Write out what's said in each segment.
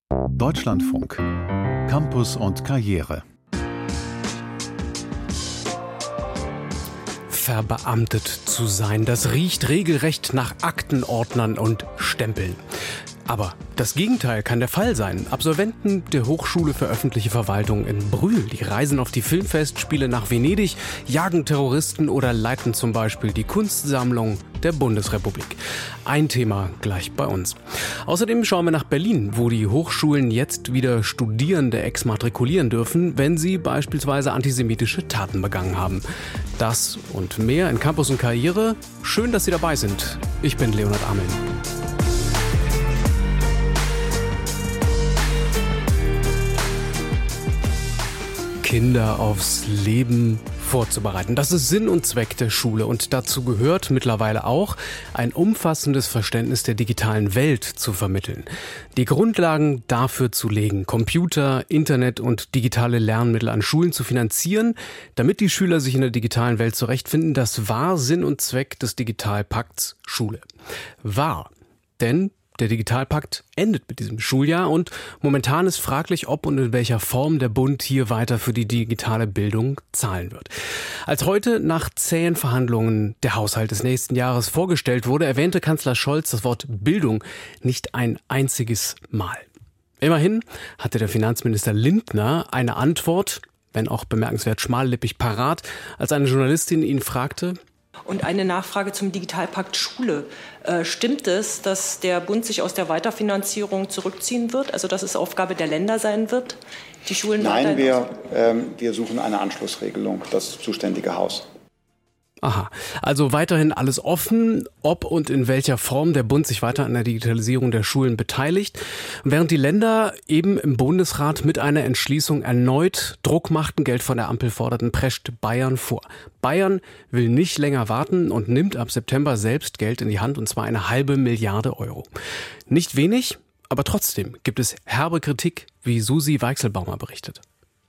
Deutschlandfunk. Campus und Karriere. Verbeamtet zu sein, das riecht regelrecht nach Aktenordnern und Stempeln. Aber das Gegenteil kann der Fall sein. Absolventen der Hochschule für öffentliche Verwaltung in Brühl, die reisen auf die Filmfestspiele nach Venedig, jagen Terroristen oder leiten zum Beispiel die Kunstsammlung der Bundesrepublik. Ein Thema gleich bei uns. Außerdem schauen wir nach Berlin, wo die Hochschulen jetzt wieder Studierende exmatrikulieren dürfen, wenn sie beispielsweise antisemitische Taten begangen haben. Das und mehr in Campus und Karriere. Schön, dass Sie dabei sind. Ich bin Leonhard Ameln. Kinder aufs Leben vorzubereiten. Das ist Sinn und Zweck der Schule und dazu gehört mittlerweile auch, ein umfassendes Verständnis der digitalen Welt zu vermitteln. Die Grundlagen dafür zu legen, Computer, Internet und digitale Lernmittel an Schulen zu finanzieren, damit die Schüler sich in der digitalen Welt zurechtfinden, das war Sinn und Zweck des Digitalpakts Schule. War, denn der Digitalpakt endet mit diesem Schuljahr und momentan ist fraglich, ob und in welcher Form der Bund hier weiter für die digitale Bildung zahlen wird. Als heute nach zähen Verhandlungen der Haushalt des nächsten Jahres vorgestellt wurde, erwähnte Kanzler Scholz das Wort Bildung nicht ein einziges Mal. Immerhin hatte der Finanzminister Lindner eine Antwort, wenn auch bemerkenswert schmallippig parat, als eine Journalistin ihn fragte: Und eine Nachfrage zum Digitalpakt Schule. Stimmt es, dass der Bund sich aus der Weiterfinanzierung zurückziehen wird, also dass es Aufgabe der Länder sein wird, die Schulen Nein, wir suchen eine Anschlussregelung, das zuständige Haus. Aha, also weiterhin alles offen, ob und in welcher Form der Bund sich weiter an der Digitalisierung der Schulen beteiligt, während die Länder eben im Bundesrat mit einer Entschließung erneut Druck machten, Geld von der Ampel forderten, prescht Bayern vor. Bayern will nicht länger warten und nimmt ab September selbst Geld in die Hand, und zwar 1,5 Milliarde Euro. Nicht wenig, aber trotzdem gibt es herbe Kritik, wie Susi Weichselbaumer berichtet.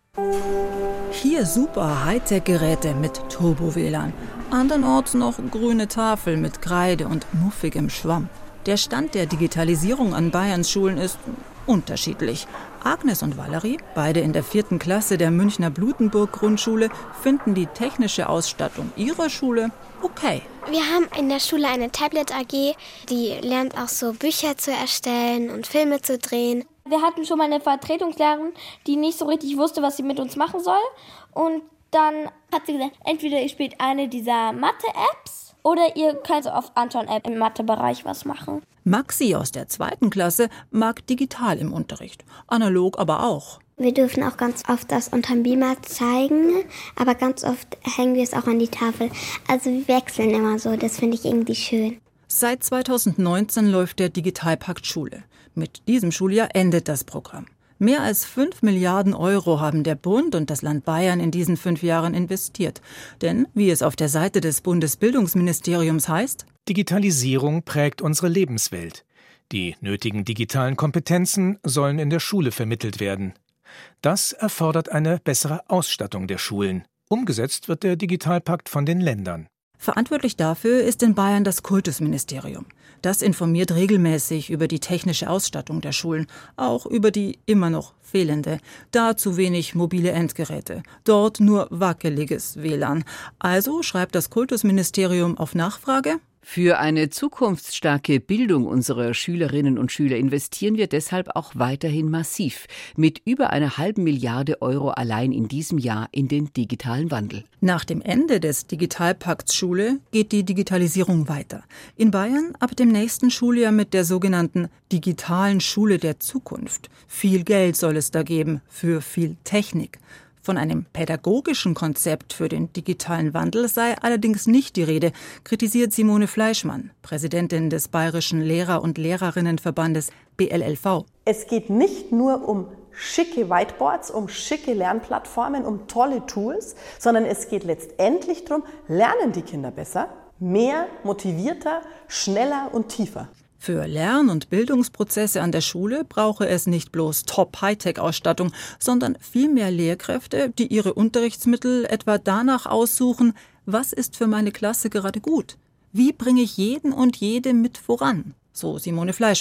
Hier super Hightech-Geräte mit Turbo-WLAN. Andernorts noch grüne Tafel mit Kreide und muffigem Schwamm. Der Stand der Digitalisierung an Bayerns Schulen ist unterschiedlich. Agnes und Valerie, beide in der 4. Klasse der Münchner Blutenburg-Grundschule, finden die technische Ausstattung ihrer Schule okay. Wir haben in der Schule eine Tablet-AG, die lernt auch so Bücher zu erstellen und Filme zu drehen. Wir hatten schon mal eine Vertretungslehrerin, die nicht so richtig wusste, was sie mit uns machen soll. Und dann hat sie gesagt, entweder ihr spielt eine dieser Mathe-Apps oder ihr könnt auf Anton-App im Mathe-Bereich was machen. Maxi aus der 2. Klasse mag digital im Unterricht, analog aber auch. Wir dürfen auch ganz oft das unterm Beamer zeigen, aber ganz oft hängen wir es auch an die Tafel. Also wir wechseln immer so, das finde ich irgendwie schön. Seit 2019 läuft der Digitalpakt Schule. Mit diesem Schuljahr endet das Programm. Mehr als 5 Milliarden Euro haben der Bund und das Land Bayern in diesen 5 Jahren investiert. Denn, wie es auf der Seite des Bundesbildungsministeriums heißt: Digitalisierung prägt unsere Lebenswelt. Die nötigen digitalen Kompetenzen sollen in der Schule vermittelt werden. Das erfordert eine bessere Ausstattung der Schulen. Umgesetzt wird der Digitalpakt von den Ländern. Verantwortlich dafür ist in Bayern das Kultusministerium. Das informiert regelmäßig über die technische Ausstattung der Schulen, auch über die immer noch fehlende. Da zu wenig mobile Endgeräte, dort nur wackeliges WLAN. Also schreibt das Kultusministerium auf Nachfrage: Für eine zukunftsstarke Bildung unserer Schülerinnen und Schüler investieren wir deshalb auch weiterhin massiv mit über 1,5 Milliarde Euro allein in diesem Jahr in den digitalen Wandel. Nach dem Ende des Digitalpakts Schule geht die Digitalisierung weiter. In Bayern ab dem nächsten Schuljahr mit der sogenannten digitalen Schule der Zukunft. Viel Geld soll es da geben für viel Technik. Von einem pädagogischen Konzept für den digitalen Wandel sei allerdings nicht die Rede, kritisiert Simone Fleischmann, Präsidentin des Bayerischen Lehrer- und Lehrerinnenverbandes BLLV. Es geht nicht nur um schicke Whiteboards, um schicke Lernplattformen, um tolle Tools, sondern es geht letztendlich darum, lernen die Kinder besser, mehr, motivierter, schneller und tiefer. Für Lern- und Bildungsprozesse an der Schule brauche es nicht bloß Top-Hightech-Ausstattung, sondern vielmehr Lehrkräfte, die ihre Unterrichtsmittel etwa danach aussuchen, was ist für meine Klasse gerade gut? Wie bringe ich jeden und jede mit voran? So Simone Fleischmann.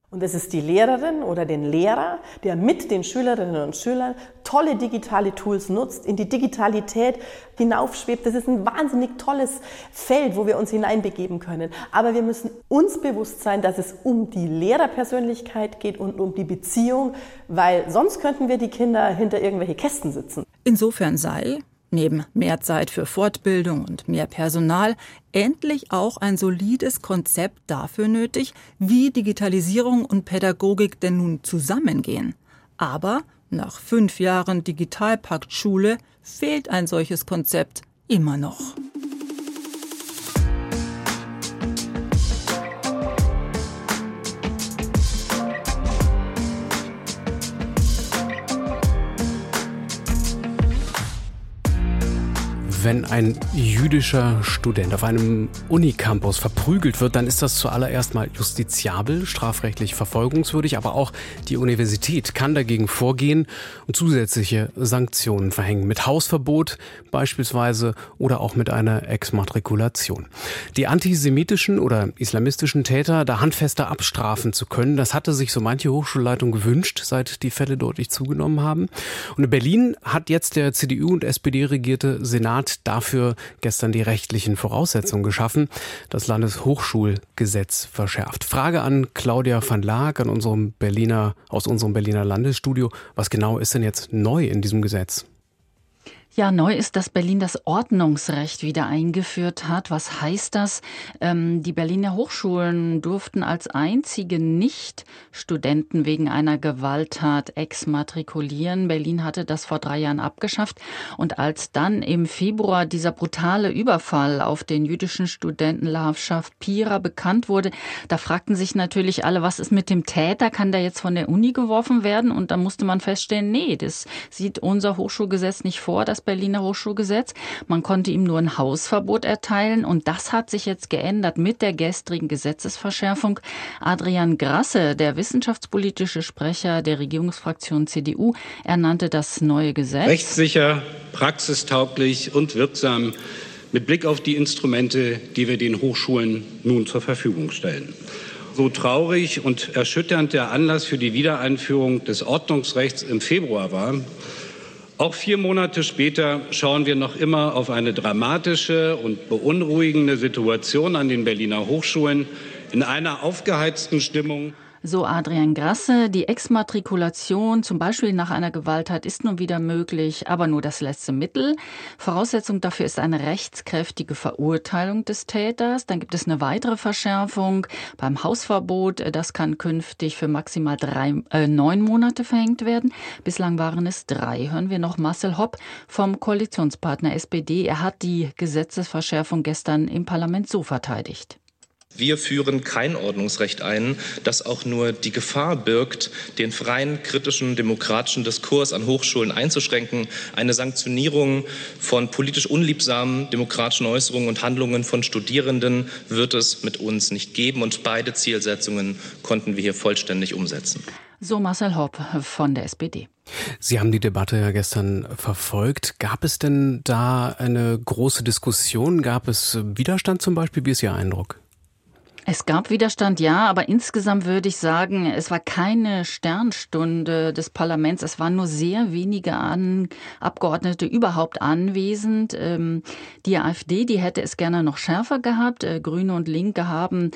Und es ist die Lehrerin oder den Lehrer, der mit den Schülerinnen und Schülern tolle digitale Tools nutzt, in die Digitalität hinaufschwebt. Das ist ein wahnsinnig tolles Feld, wo wir uns hineinbegeben können. Aber wir müssen uns bewusst sein, dass es um die Lehrerpersönlichkeit geht und um die Beziehung, weil sonst könnten wir die Kinder hinter irgendwelche Kästen sitzen. Insofern sei neben mehr Zeit für Fortbildung und mehr Personal endlich auch ein solides Konzept dafür nötig, wie Digitalisierung und Pädagogik denn nun zusammengehen. Aber nach 5 Jahren Digitalpakt Schule fehlt ein solches Konzept immer noch. Wenn ein jüdischer Student auf einem Unicampus verprügelt wird, dann ist das zuallererst mal justiziabel, strafrechtlich verfolgungswürdig, aber auch die Universität kann dagegen vorgehen und zusätzliche Sanktionen verhängen, mit Hausverbot beispielsweise oder auch mit einer Exmatrikulation. Die antisemitischen oder islamistischen Täter da handfester abstrafen zu können, das hatte sich so manche Hochschulleitung gewünscht, seit die Fälle deutlich zugenommen haben. Und in Berlin hat jetzt der CDU- und SPD-regierte Senat dafür gestern die rechtlichen Voraussetzungen geschaffen, das Landeshochschulgesetz verschärft. Frage an Claudia van Laak aus unserem Berliner Landesstudio. Was genau ist denn jetzt neu in diesem Gesetz? Ja, neu ist, dass Berlin das Ordnungsrecht wieder eingeführt hat. Was heißt das? Die Berliner Hochschulen durften als einzige Nicht-Studenten wegen einer Gewalttat exmatrikulieren. Berlin hatte das vor 3 Jahren abgeschafft. Und als dann im Februar dieser brutale Überfall auf den jüdischen Studenten Lahav Shapira bekannt wurde, da fragten sich natürlich alle, was ist mit dem Täter? Kann der jetzt von der Uni geworfen werden? Und da musste man feststellen, nee, das sieht unser Hochschulgesetz nicht vor, das Berliner Hochschulgesetz. Man konnte ihm nur ein Hausverbot erteilen und das hat sich jetzt geändert mit der gestrigen Gesetzesverschärfung. Adrian Grasse, der wissenschaftspolitische Sprecher der Regierungsfraktion CDU, ernannte das neue Gesetz. Rechtssicher, praxistauglich und wirksam mit Blick auf die Instrumente, die wir den Hochschulen nun zur Verfügung stellen. So traurig und erschütternd der Anlass für die Wiedereinführung des Ordnungsrechts im Februar war, auch 4 Monate später schauen wir noch immer auf eine dramatische und beunruhigende Situation an den Berliner Hochschulen in einer aufgeheizten Stimmung. So Adrian Grasse, die Exmatrikulation zum Beispiel nach einer Gewalttat ist nun wieder möglich, aber nur das letzte Mittel. Voraussetzung dafür ist eine rechtskräftige Verurteilung des Täters. Dann gibt es eine weitere Verschärfung beim Hausverbot. Das kann künftig für maximal 9 Monate verhängt werden. Bislang waren es 3. Hören wir noch Marcel Hopp vom Koalitionspartner SPD. Er hat die Gesetzesverschärfung gestern im Parlament so verteidigt. Wir führen kein Ordnungsrecht ein, das auch nur die Gefahr birgt, den freien, kritischen, demokratischen Diskurs an Hochschulen einzuschränken. Eine Sanktionierung von politisch unliebsamen demokratischen Äußerungen und Handlungen von Studierenden wird es mit uns nicht geben. Und beide Zielsetzungen konnten wir hier vollständig umsetzen. So Marcel Hopp von der SPD. Sie haben die Debatte ja gestern verfolgt. Gab es denn da eine große Diskussion? Gab es Widerstand zum Beispiel? Wie ist Ihr Eindruck? Es gab Widerstand, ja, aber insgesamt würde ich sagen, es war keine Sternstunde des Parlaments. Es waren nur sehr wenige Abgeordnete überhaupt anwesend. Die AfD, die hätte es gerne noch schärfer gehabt. Grüne und Linke haben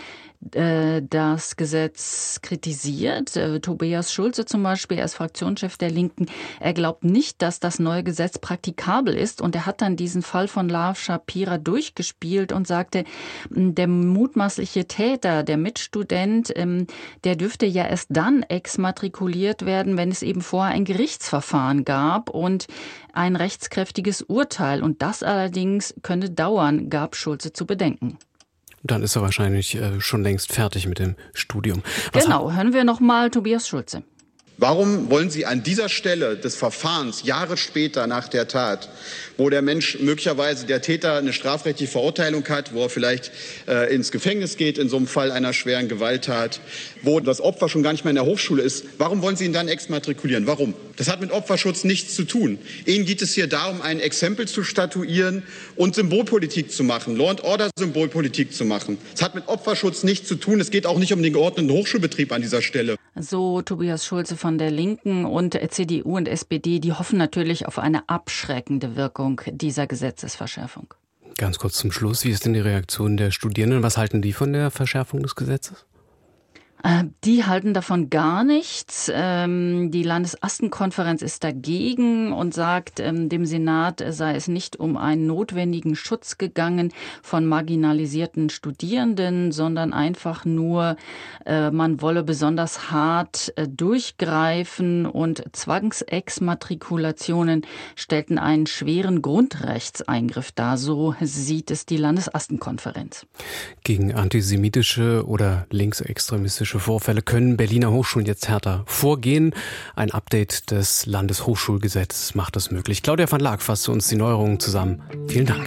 das Gesetz kritisiert. Tobias Schulze zum Beispiel, er ist Fraktionschef der Linken. Er glaubt nicht, dass das neue Gesetz praktikabel ist. Und er hat dann diesen Fall von Lahav Shapira durchgespielt und sagte, der mutmaßliche Täter, der Mitstudent, der dürfte ja erst dann exmatrikuliert werden, wenn es eben vorher ein Gerichtsverfahren gab und ein rechtskräftiges Urteil. Und das allerdings könne dauern, gab Schulze zu bedenken. Dann ist er wahrscheinlich schon längst fertig mit dem Studium. Genau, hören wir noch mal Tobias Schulze. Warum wollen Sie an dieser Stelle des Verfahrens, Jahre später nach der Tat, wo der Mensch möglicherweise, der Täter, eine strafrechtliche Verurteilung hat, wo er vielleicht ins Gefängnis geht in so einem Fall einer schweren Gewalttat, wo das Opfer schon gar nicht mehr in der Hochschule ist, warum wollen Sie ihn dann exmatrikulieren? Warum? Das hat mit Opferschutz nichts zu tun. Ihnen geht es hier darum, ein Exempel zu statuieren und Symbolpolitik zu machen, Law-and-Order-Symbolpolitik zu machen. Es hat mit Opferschutz nichts zu tun. Es geht auch nicht um den geordneten Hochschulbetrieb an dieser Stelle. So Tobias Schulze von der Linken und CDU und SPD, die hoffen natürlich auf eine abschreckende Wirkung dieser Gesetzesverschärfung. Ganz kurz zum Schluss, wie ist denn die Reaktion der Studierenden? Was halten die von der Verschärfung des Gesetzes? Die halten davon gar nichts. Die Landesastenkonferenz ist dagegen und sagt, dem Senat sei es nicht um einen notwendigen Schutz gegangen von marginalisierten Studierenden, sondern einfach nur, man wolle besonders hart durchgreifen und Zwangsexmatrikulationen stellten einen schweren Grundrechtseingriff dar. So sieht es die Landesastenkonferenz. Gegen antisemitische oder linksextremistische Vorfälle können Berliner Hochschulen jetzt härter vorgehen. Ein Update des Landeshochschulgesetzes macht das möglich. Claudia van Laak fasste uns die Neuerungen zusammen. Vielen Dank.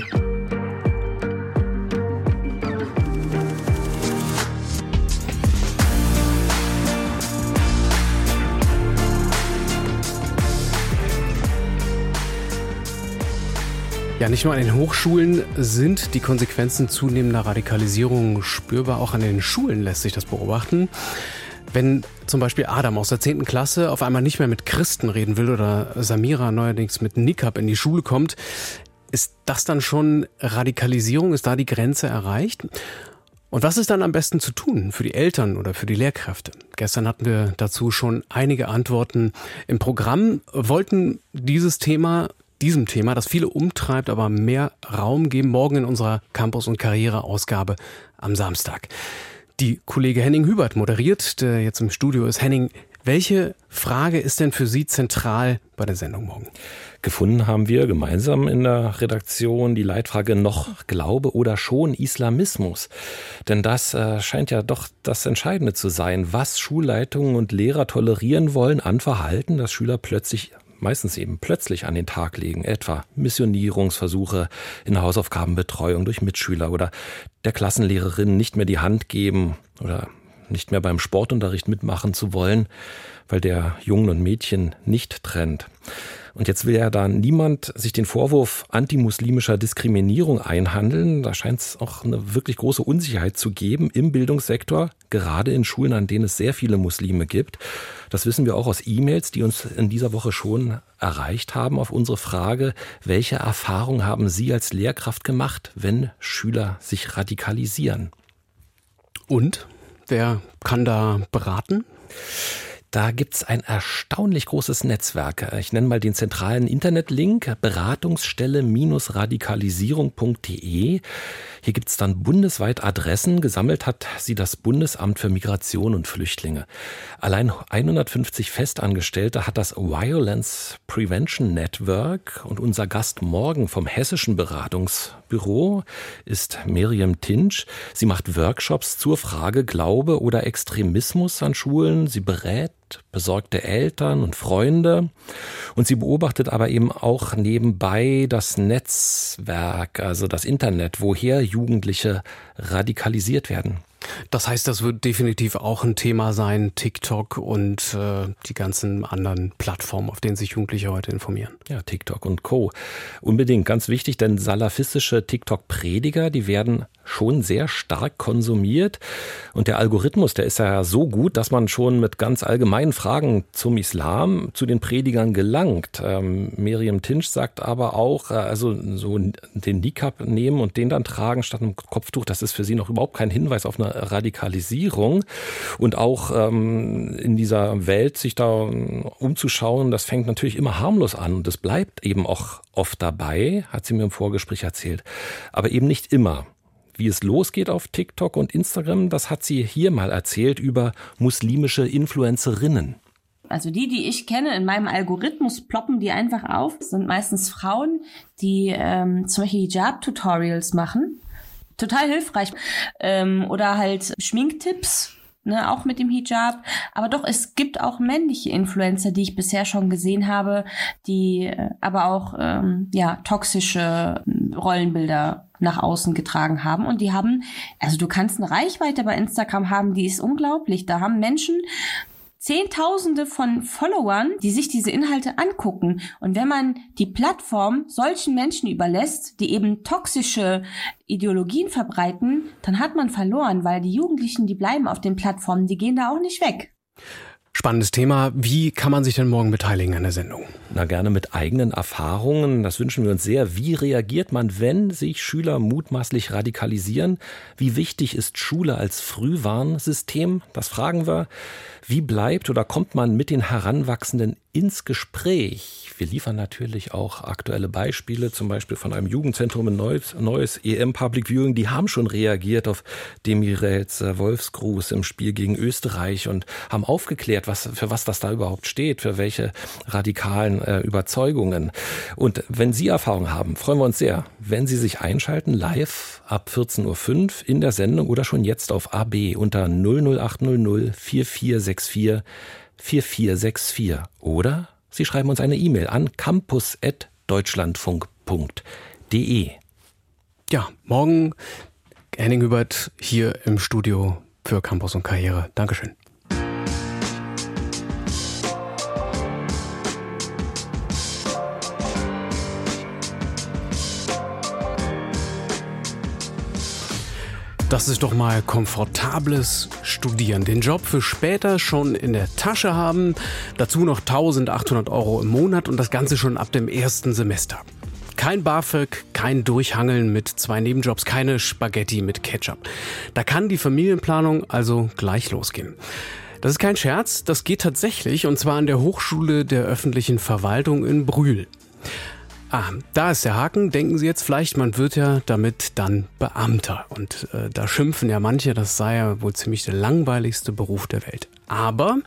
Ja, nicht nur an den Hochschulen sind die Konsequenzen zunehmender Radikalisierung spürbar, auch an den Schulen lässt sich das beobachten. Wenn zum Beispiel Adam aus der 10. Klasse auf einmal nicht mehr mit Christen reden will oder Samira neuerdings mit Niqab in die Schule kommt, ist das dann schon Radikalisierung? Ist da die Grenze erreicht? Und was ist dann am besten zu tun für die Eltern oder für die Lehrkräfte? Gestern hatten wir dazu schon einige Antworten im Programm, wollten diesem Thema, das viele umtreibt, aber mehr Raum geben, morgen in unserer Campus- und Karriere-Ausgabe am Samstag. Die Kollege Henning Hubert moderiert, der jetzt im Studio ist. Henning, welche Frage ist denn für Sie zentral bei der Sendung morgen? Gefunden haben wir gemeinsam in der Redaktion die Leitfrage noch Glaube oder schon Islamismus. Denn das scheint ja doch das Entscheidende zu sein, was Schulleitungen und Lehrer tolerieren wollen an Verhalten, das Schüler meistens eben plötzlich an den Tag legen, etwa Missionierungsversuche in der Hausaufgabenbetreuung durch Mitschüler oder der Klassenlehrerin nicht mehr die Hand geben oder nicht mehr beim Sportunterricht mitmachen zu wollen, weil der Jungen und Mädchen nicht trennt. Und jetzt will ja da niemand sich den Vorwurf antimuslimischer Diskriminierung einhandeln. Da scheint es auch eine wirklich große Unsicherheit zu geben im Bildungssektor, gerade in Schulen, an denen es sehr viele Muslime gibt. Das wissen wir auch aus E-Mails, die uns in dieser Woche schon erreicht haben auf unsere Frage, welche Erfahrungen haben Sie als Lehrkraft gemacht, wenn Schüler sich radikalisieren? Und wer kann da beraten? Da gibt's ein erstaunlich großes Netzwerk. Ich nenne mal den zentralen Internetlink, beratungsstelle-radikalisierung.de. Hier gibt's dann bundesweit Adressen. Gesammelt hat sie das Bundesamt für Migration und Flüchtlinge. Allein 150 Festangestellte hat das Violence Prevention Network. Und unser Gast morgen vom Hessischen Beratungsbüro ist Miriam Tinsch. Sie macht Workshops zur Frage Glaube oder Extremismus an Schulen. Sie berät besorgte Eltern und Freunde und sie beobachtet aber eben auch nebenbei das Netzwerk, also das Internet, woher Jugendliche radikalisiert werden. Das heißt, das wird definitiv auch ein Thema sein, TikTok und die ganzen anderen Plattformen, auf denen sich Jugendliche heute informieren. Ja, TikTok und Co. Unbedingt, ganz wichtig, denn salafistische TikTok-Prediger, die werden schon sehr stark konsumiert. Und der Algorithmus, der ist ja so gut, dass man schon mit ganz allgemeinen Fragen zum Islam zu den Predigern gelangt. Miriam Tinsch sagt aber auch, also so den Niqab nehmen und den dann tragen statt einem Kopftuch, das ist für sie noch überhaupt kein Hinweis auf eine Radikalisierung. Und auch in dieser Welt sich da umzuschauen, das fängt natürlich immer harmlos an. Und es bleibt eben auch oft dabei, hat sie mir im Vorgespräch erzählt. Aber eben nicht immer. Wie es losgeht auf TikTok und Instagram, das hat sie hier mal erzählt über muslimische Influencerinnen. Also die ich kenne, in meinem Algorithmus ploppen die einfach auf. Das sind meistens Frauen, die zum Beispiel Hijab-Tutorials machen. Total hilfreich. Oder halt Schminktipps ne, auch mit dem Hijab. Aber doch, es gibt auch männliche Influencer, die ich bisher schon gesehen habe, die aber auch toxische Rollenbilder nach außen getragen haben. Und die haben, also du kannst eine Reichweite bei Instagram haben, die ist unglaublich. Da haben Menschen Zehntausende von Followern, die sich diese Inhalte angucken. Und wenn man die Plattform solchen Menschen überlässt, die eben toxische Ideologien verbreiten, dann hat man verloren, weil die Jugendlichen, die bleiben auf den Plattformen, die gehen da auch nicht weg. Spannendes Thema. Wie kann man sich denn morgen beteiligen an der Sendung? Na, gerne mit eigenen Erfahrungen. Das wünschen wir uns sehr. Wie reagiert man, wenn sich Schüler mutmaßlich radikalisieren? Wie wichtig ist Schule als Frühwarnsystem? Das fragen wir. Wie bleibt oder kommt man mit den Heranwachsenden ins Gespräch? Wir liefern natürlich auch aktuelle Beispiele, zum Beispiel von einem Jugendzentrum in Neuss, EM Public Viewing. Die haben schon reagiert auf Demirels Wolfsgruß im Spiel gegen Österreich und haben aufgeklärt, für was das da überhaupt steht, für welche radikalen Überzeugungen. Und wenn Sie Erfahrung haben, freuen wir uns sehr, wenn Sie sich einschalten, live ab 14.05 Uhr in der Sendung oder schon jetzt auf AB unter 00800 4464 4464 oder Sie schreiben uns eine E-Mail an campus@deutschlandfunk.de. Ja, morgen Henning Hubert hier im Studio für Campus und Karriere. Dankeschön. Das ist doch mal komfortables Studieren. Den Job für später schon in der Tasche haben. Dazu noch 1.800 € im Monat und das Ganze schon ab dem ersten Semester. Kein BAföG, kein Durchhangeln mit 2 Nebenjobs, keine Spaghetti mit Ketchup. Da kann die Familienplanung also gleich losgehen. Das ist kein Scherz, das geht tatsächlich und zwar an der Hochschule der öffentlichen Verwaltung in Brühl. Da ist der Haken. Denken Sie jetzt vielleicht, man wird ja damit dann Beamter. Und da schimpfen ja manche, das sei ja wohl ziemlich der langweiligste Beruf der Welt. Aber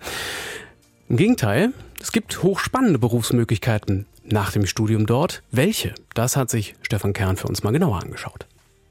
im Gegenteil, es gibt hochspannende Berufsmöglichkeiten nach dem Studium dort. Welche? Das hat sich Stefan Kern für uns mal genauer angeschaut.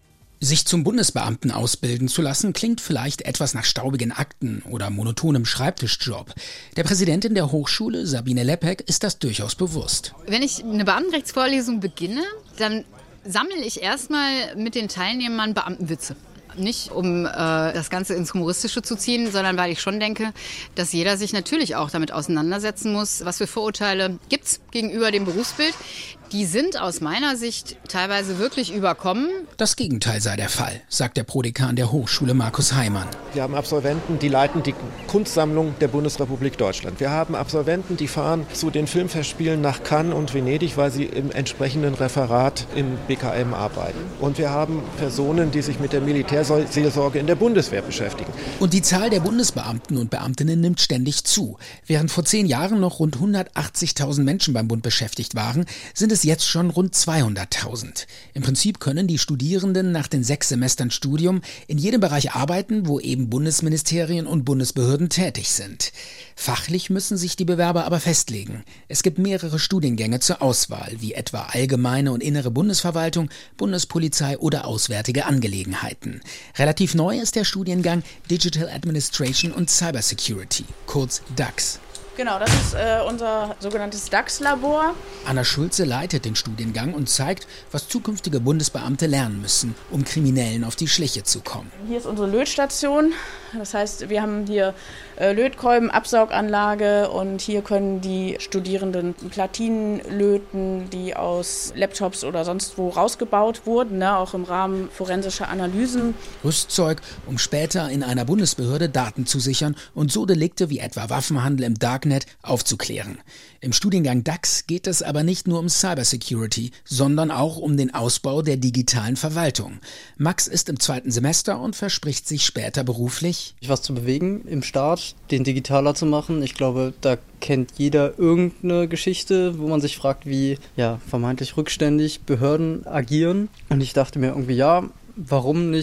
Sich zum Bundesbeamten ausbilden zu lassen, klingt vielleicht etwas nach staubigen Akten oder monotonem Schreibtischjob. Der Präsidentin der Hochschule, Sabine Lepek, ist das durchaus bewusst. Wenn ich eine Beamtenrechtsvorlesung beginne, dann sammle ich erstmal mit den Teilnehmern Beamtenwitze. Nicht, um das Ganze ins Humoristische zu ziehen, sondern weil ich schon denke, dass jeder sich natürlich auch damit auseinandersetzen muss, was für Vorurteile gibt's gegenüber dem Berufsbild. Die sind aus meiner Sicht teilweise wirklich überkommen. Das Gegenteil sei der Fall, sagt der Prodekan der Hochschule Markus Heimann. Wir haben Absolventen, die leiten die Kunstsammlung der Bundesrepublik Deutschland. Wir haben Absolventen, die fahren zu den Filmfestspielen nach Cannes und Venedig, weil sie im entsprechenden Referat im BKM arbeiten. Und wir haben Personen, die sich mit der Militärseelsorge in der Bundeswehr beschäftigen. Und die Zahl der Bundesbeamten und Beamtinnen nimmt ständig zu. Während vor 10 Jahren noch rund 180.000 Menschen beim Bund beschäftigt waren, sind es jetzt schon rund 200.000. Im Prinzip können die Studierenden nach den 6 Semestern Studium in jedem Bereich arbeiten, wo eben Bundesministerien und Bundesbehörden tätig sind. Fachlich müssen sich die Bewerber aber festlegen. Es gibt mehrere Studiengänge zur Auswahl, wie etwa allgemeine und innere Bundesverwaltung, Bundespolizei oder auswärtige Angelegenheiten. Relativ neu ist der Studiengang Digital Administration und Cybersecurity, kurz DAX. Genau, das ist unser sogenanntes DAX-Labor. Anna Schulze leitet den Studiengang und zeigt, was zukünftige Bundesbeamte lernen müssen, um Kriminellen auf die Schliche zu kommen. Hier ist unsere Lötstation. Das heißt, wir haben hier Lötkolben, Absauganlage und hier können die Studierenden Platinen löten, die aus Laptops oder sonst wo rausgebaut wurden, ne, auch im Rahmen forensischer Analysen. Rüstzeug, um später in einer Bundesbehörde Daten zu sichern und so Delikte wie etwa Waffenhandel im Darknet aufzuklären. Im Studiengang DAX geht es aber nicht nur um Cybersecurity, sondern auch um den Ausbau der digitalen Verwaltung. Max ist im 2. Semester und verspricht sich später beruflich was zu bewegen im Staat, den digitaler zu machen. Ich glaube, da kennt jeder irgendeine Geschichte, wo man sich fragt, wie vermeintlich rückständig Behörden agieren. Und ich dachte mir irgendwie, warum nicht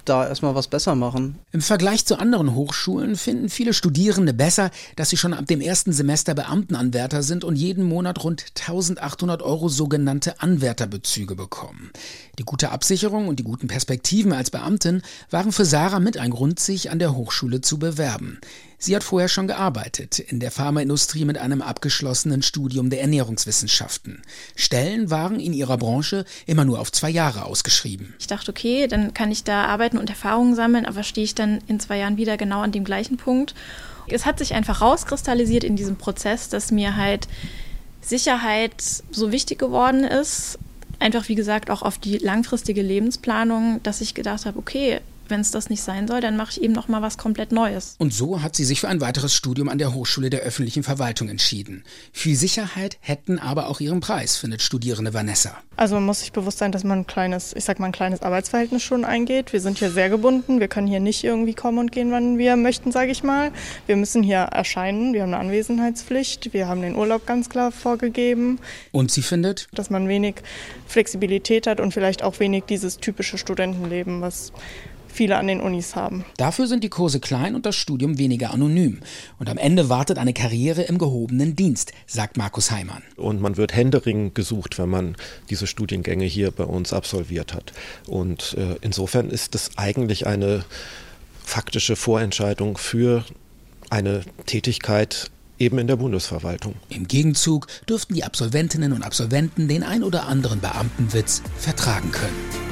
da erstmal was besser machen. Im Vergleich zu anderen Hochschulen finden viele Studierende besser, dass sie schon ab dem ersten Semester Beamtenanwärter sind und jeden Monat rund 1.800 € sogenannte Anwärterbezüge bekommen. Die gute Absicherung und die guten Perspektiven als Beamtin waren für Sarah mit ein Grund, sich an der Hochschule zu bewerben. Sie hat vorher schon gearbeitet, in der Pharmaindustrie mit einem abgeschlossenen Studium der Ernährungswissenschaften. Stellen waren in ihrer Branche immer nur auf 2 Jahre ausgeschrieben. Ich dachte, okay, dann kann ich da arbeiten und Erfahrungen sammeln, aber stehe ich dann in 2 Jahren wieder genau an dem gleichen Punkt. Es hat sich einfach rauskristallisiert in diesem Prozess, dass mir halt Sicherheit so wichtig geworden ist. Einfach, wie gesagt, auch auf die langfristige Lebensplanung, dass ich gedacht habe, okay, wenn es das nicht sein soll, dann mache ich eben noch mal was komplett Neues. Und so hat sie sich für ein weiteres Studium an der Hochschule der öffentlichen Verwaltung entschieden. Viel Sicherheit hätten aber auch ihren Preis, findet Studierende Vanessa. Also man muss sich bewusst sein, dass man ein kleines Arbeitsverhältnis schon eingeht. Wir sind hier sehr gebunden. Wir können hier nicht irgendwie kommen und gehen, wann wir möchten, sage ich mal. Wir müssen hier erscheinen. Wir haben eine Anwesenheitspflicht. Wir haben den Urlaub ganz klar vorgegeben. Und sie findet, dass man wenig Flexibilität hat und vielleicht auch wenig dieses typische Studentenleben, was viele an den Unis haben. Dafür sind die Kurse klein und das Studium weniger anonym. Und am Ende wartet eine Karriere im gehobenen Dienst, sagt Markus Heimann. Und man wird händeringend gesucht, wenn man diese Studiengänge hier bei uns absolviert hat. Und insofern ist es eigentlich eine faktische Vorentscheidung für eine Tätigkeit eben in der Bundesverwaltung. Im Gegenzug dürften die Absolventinnen und Absolventen den ein oder anderen Beamtenwitz vertragen können.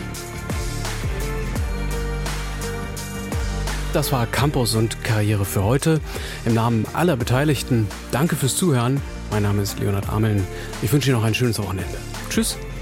Das war Campus und Karriere für heute. Im Namen aller Beteiligten, danke fürs Zuhören. Mein Name ist Leonhard Ameln. Ich wünsche Ihnen noch ein schönes Wochenende. Tschüss.